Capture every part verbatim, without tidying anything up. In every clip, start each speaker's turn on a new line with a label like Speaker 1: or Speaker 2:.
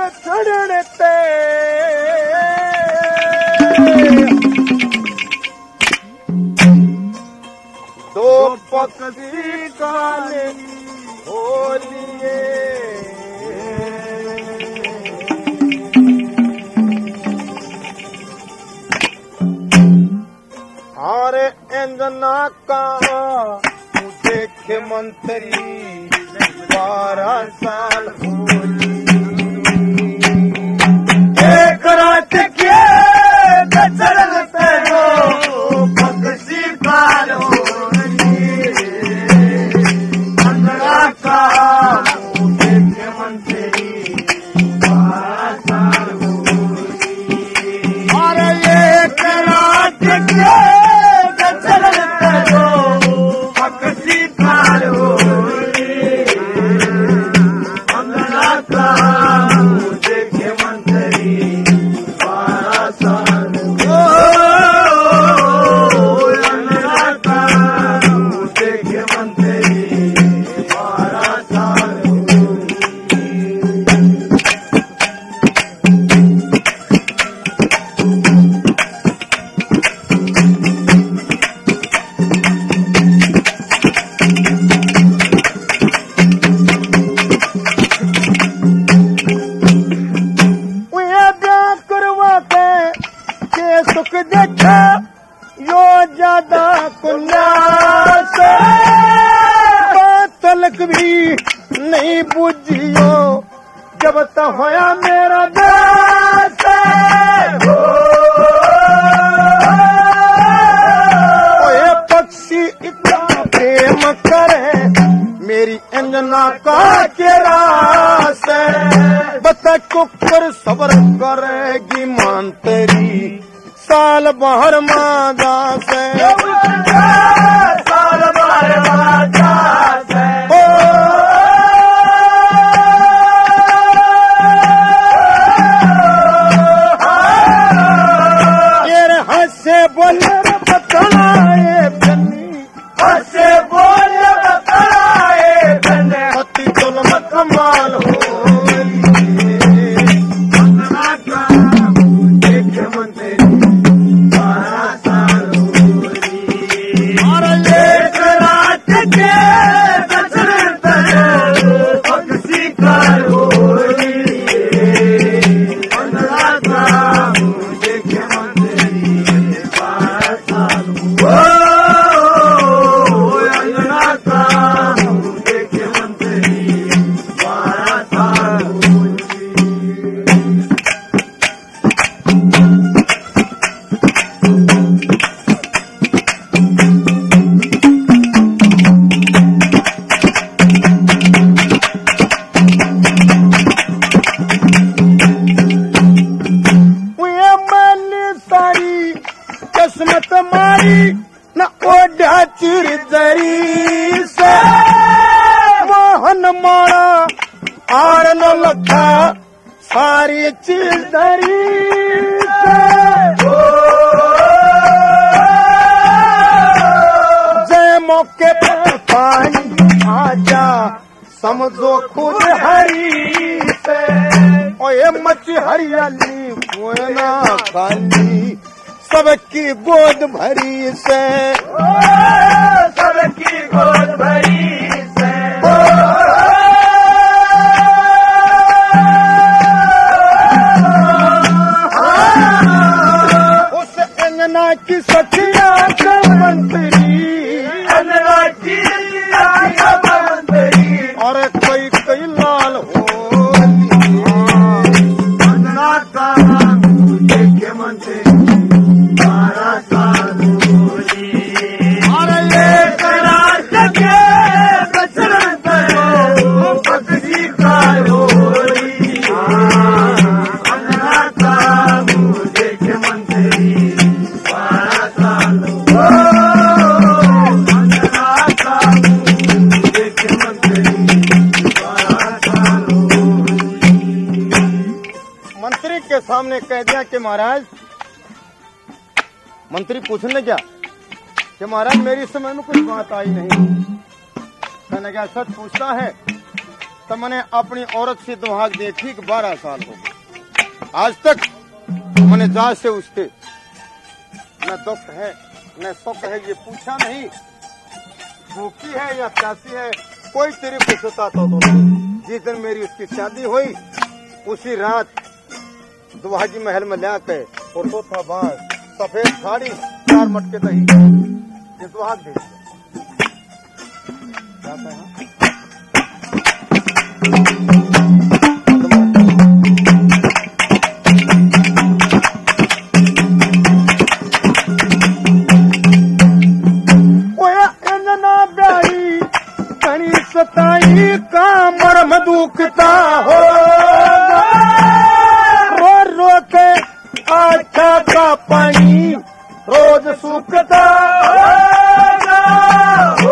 Speaker 1: छड़ते दो पक्षी काले होलिए हारे अंजना का देखे मंत्री बारह साल होली एक रात के चलते हो पक्षी काल होली अंजना का देखे मंत्री बारह साल होली अरे एक रात के सुख देखा यो ज्यादा कुन्यास तलक भी नहीं बुझियो जब तक होया मेरा दास ओए पक्षी इतना प्रेम करे मेरी अंजना का केरा से बता कुकर सबर करेगी मान तेरी साल बाहर मादा से साल बाहर मादा से ये हंसे बोले बताए बन्नी हंसे बोले बताए बन्ने हती तुल मत कमाल हो किस्मत मारी न ओढ़ा चिर दरी से मोहन मारा आर न लखा सारी चीज दरी से जय मौके पर पानी आजा समझो खुद हरी से ओए मच हरियाली कोई ना खाली सबकी गोद भरी से सबकी गोद भरी से उस अंजना की सखिया का मंत्री अंजना की सखिया का मंत्री और कोई कोई लाल हो अंजना का देखे मंत्री मंत्री के सामने कह दिया कि महाराज मंत्री पूछने क्या कि महाराज मेरी समय में कुछ बात आई नहीं। कहने क्या सच पूछता है तो मैंने अपनी औरत से दुहाक देखी कि बारह साल हो गए, आज तक मैंने जा से उसके न दुख है न सुख है ये पूछा नहीं, भूखी है या प्यासी है कोई तेरी पूछता तो नहीं। जिस दिन मेरी उसकी शादी हुई उसी रात दुहाजी महल में ला के और तो था बास सफेद साड़ी चार मटके दही ये दुहाग दे जाता है। सताई का मरम दुखता हो रो रो के आँखा का पानी रोज सूखता हो।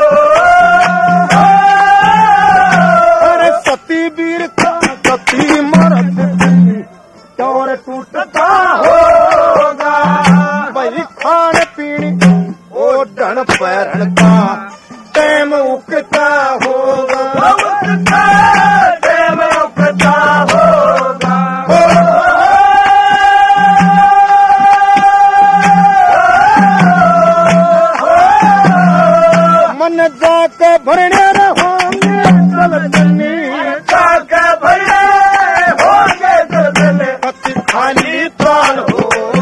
Speaker 1: अरे सती वीर का सती मरद चौर टूटता होगा वही खान पीनी ओ ढन पैरण का टैम उकता होगा उकता टैम उकता होगा। मन जाके भरने रहोगे चलनी जाके भरने होंगे चलने पति खाली प्राण हो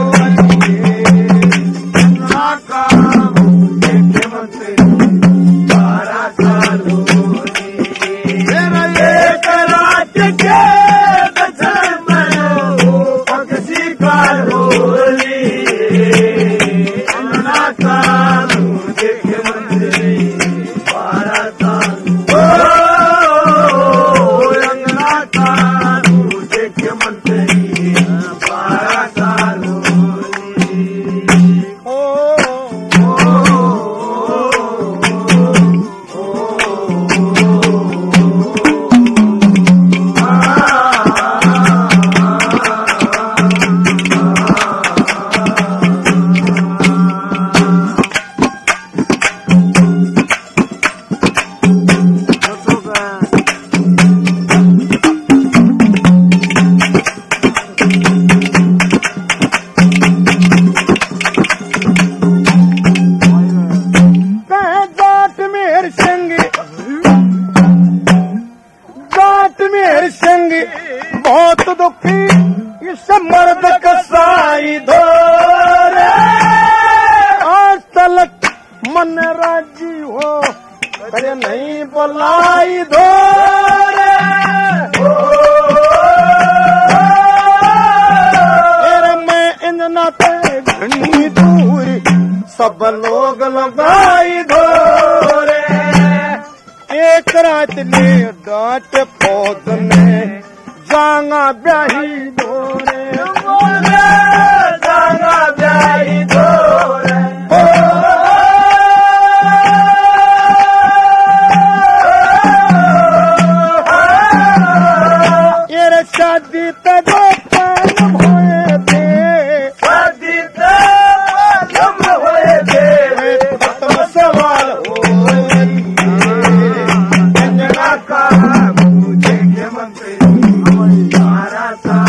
Speaker 1: बहुत दुखी इस मर्द कसाई धोरे आज तलक मन राजी हो अरे नहीं बुलाई धोरे अरे मैं इंजना पे घनी दूरी सब लोग लगाई धोरे एक रात ने डांट फौज में जांगा ब्याही धोरे जांगा ब्याही धोरे ये शादी तजो पालम होए थे शादी तजम होए थे खत्म सवाल हो अंजना का मुझे के मंत्री हमारा